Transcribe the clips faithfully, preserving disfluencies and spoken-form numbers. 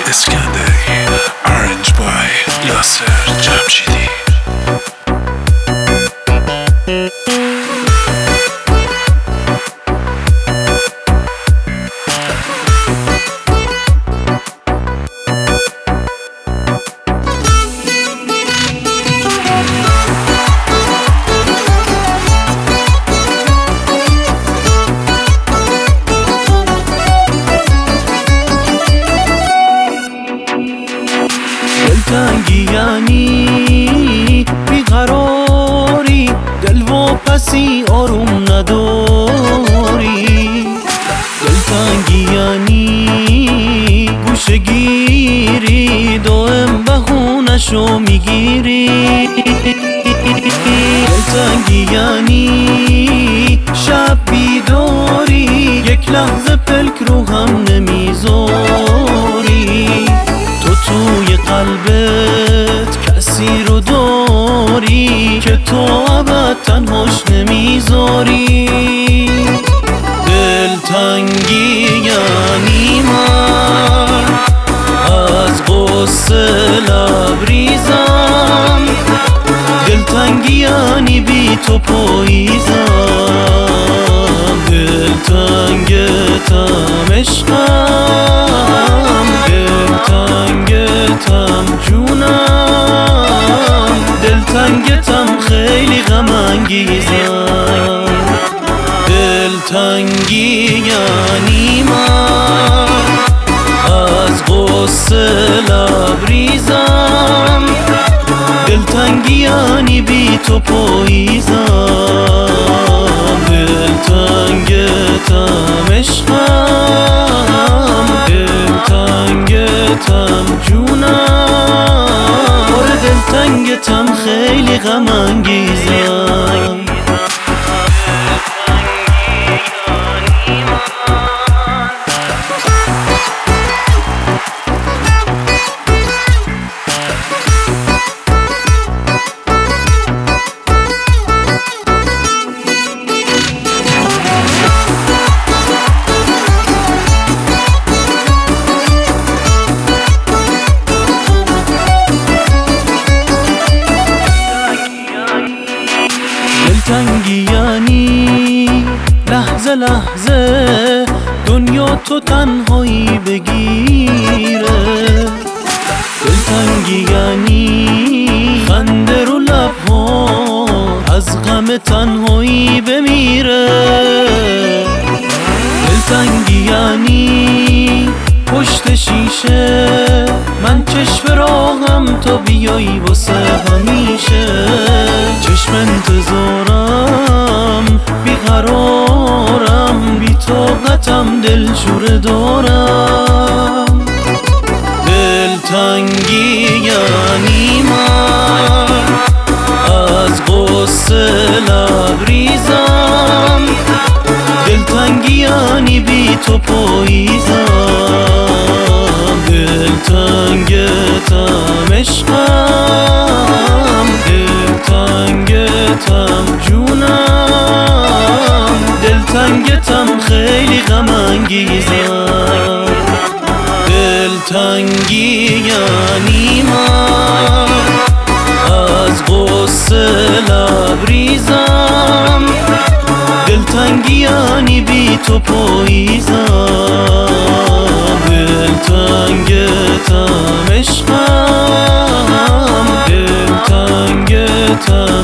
اسکندری Orange Boy یاسر جمشیدی. دلتنگی یعنی بیقراری، دل و پسی آروم نداری. دلتنگی یعنی گوشه گیری، دائم بهونشو میگیری. دلتنگی یعنی شب بیداری، یک لحظه پلک رو هم نمیذاری. تو توی قلبت کسی رو داری که تو ابد تنهاش نمیذاری. دلتنگی یعنی من از غصه لبریزم، دلتنگی یعنی بی تو پاییزم. دلتنگتم عشقم، دلتنگتم جونم، دلتنگتم خیلی غم انگیزم. دلتنگی یعنی من از غصه لبریزم، دلتنگی یعنی بی تو پاییزم. دلتنگتم عشقم، دلتنگتم جونم، آره دلتنگتم خیلی غم انگیزم. دلتنگی یعنی لحظه لحظه دنیا تو تنهایی بگیره. دلتنگی یعنی خنده رو لبها از غم تنهایی بمیره. دلتنگی یعنی پشت شیشه من چشم راهم تا بیایی واسه همیشه. چشم انتظارم بیقرارم، بی طاقتم دلشوره دارم. دلتنگی یعنی من از غصه لبریزم، دلتنگی یعنی بی تو پاییزم. دلتنگتم عشقم، دلتنگتم جونم، دلتنگتم خیلی غم انگیزم. دلتنگی یعنی من از غصه لبریزم، دلتنگی یعنی بی تو پاییزم. دلتنگتم عشقم، دلتنگتم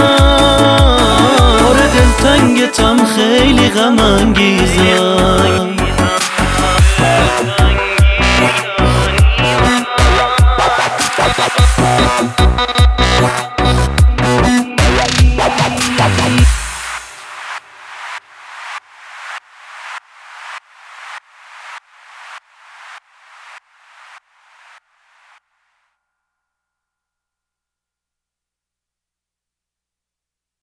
جونم، آره دلتنگتم خیلی غم انگیزم.